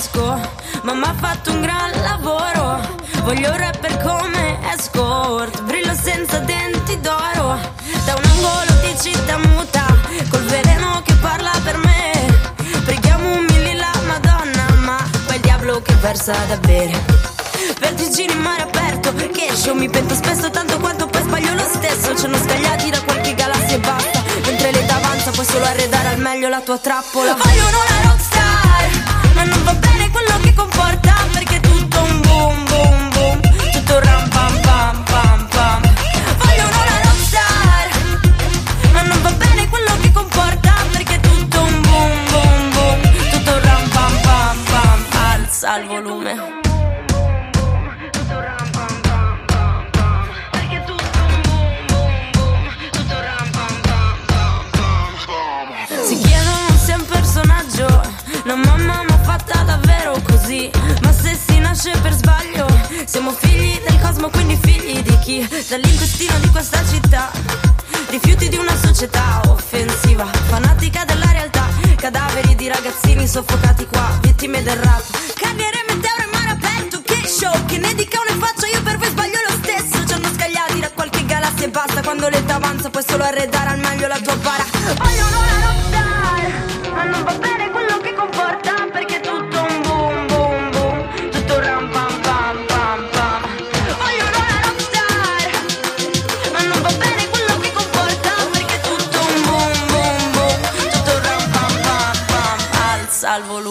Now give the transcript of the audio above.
esco, ma m'ha fatto un gran lavoro. Voglio un rapper come escort, brillo senza denti d'oro, da un angolo di città muta, col veleno che parla per me. Preghiamo umili la Madonna, ma poi il diavolo che versa da bere. Vertigini in mare aperto, che show, mi pento spesso tanto quanto poi sbaglio lo stesso. Ci hanno scagliati da qualche galassia e basta, mentre l'età avanza puoi solo arredare al meglio la tua trappola. Vogliono una rockstar, ma non va bene quello che comporta, perché è tutto un boom boom boom, tutto ram pam pam pam pam. Vogliono una rockstar, ma non va bene quello che comporta, perché è tutto un boom boom boom, tutto ram pam pam pam. Alza il volume. La mamma m'ha fatta davvero così, ma se si nasce per sbaglio siamo figli del cosmo, quindi figli di chi? Dall'intestino di questa città, rifiuti di una società offensiva, fanatica della realtà, cadaveri di ragazzini soffocati qua, vittime del rap, carriere meteoro in mare aperto, che show, che ne dica o ne faccia, io per voi sbaglio lo stesso. Ci hanno scagliati da qualche galassia e basta, quando l'età avanza puoi solo arredare al meglio la tua bara. Vogliono una rockstar, ma non va bene quello che comporta, perché è tutto un boom boom boom, tutto ram pam pam pam pam. Vogliono una rockstar, ma non va bene quello che comporta, perché è tutto un boom boom boom, tutto ram pam pam pam. Alza il volume.